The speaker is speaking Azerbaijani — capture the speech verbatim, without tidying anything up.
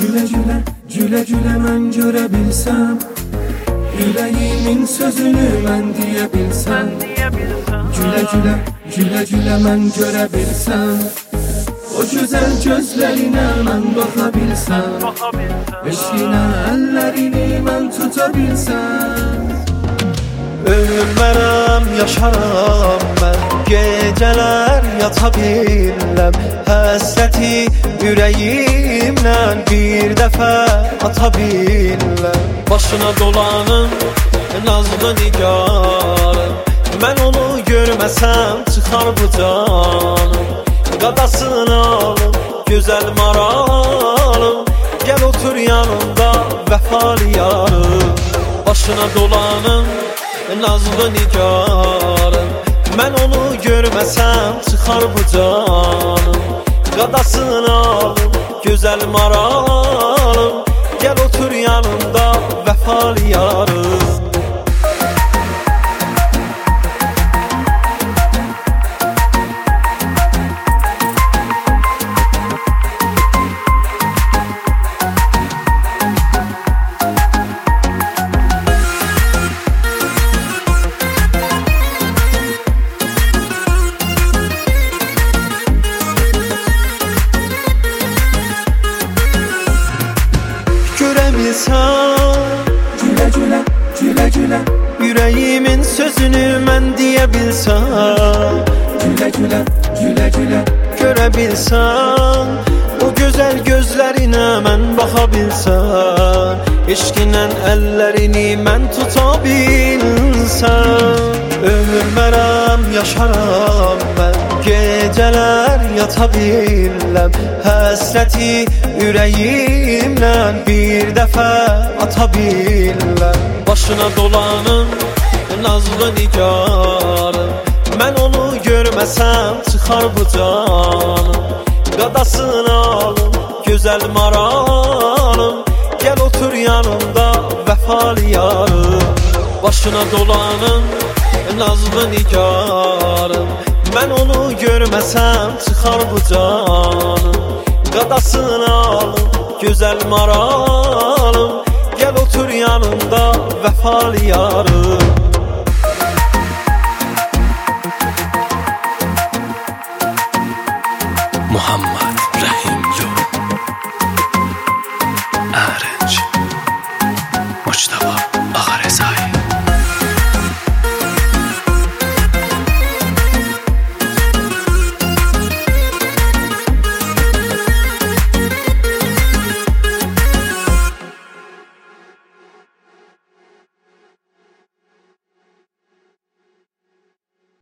Güle güle, güle güle mən görə bilsəm, Yüreğimin sözünü mən deyə bilsəm, Güle güle, güle güle mən görə bilsəm, o güzel gözlerine mən baxa bilsəm, eşqinə əllərini mən tuta bilsəm. Ölmərəm, yaşaram mən, gecələr yata biləm, həsrəti ürəyimlə bir dəfə ata biləm. Başına dolanım, nazlı nigarım, mən onu görməsəm çıxar bu canım. Qadasını alım, gözəl maralım, gəl otur yanımda vəfalı yarım. Başına dolanım, nazlı nigarım, mən onu görməsəm çıxar bu canım. Qadasını alım, gözəl maralım, gəl otur yanımda vəfalı yarım. Güle güle, güle güle, yüreğimin sözünü mən deyə bilsəm, Güle güle, güle güle, görə bilsəm, o gözəl gözlərinə mən baxa bilsəm, eşqinlə əllərini mən tuta bilsəm. Ölmərəm, yaşaram mən, gecələr yata biləm, həsrəti ürəyimlə bir dəfə ata biləm. Başına dolanım, nazlı nigarım, mən onu görməsəm çıxar bu canım. Qadasını alım, gözəl maralım, gəl otur yanımda vəfalı yarım. Başına dolanım, nazlı nigarım, mən onu görməsəm çıxar bu canım. Qadasını alım, gözəl maralım, gəl otur yanımda vəfalı yarım. Muhammed Rahim Yol.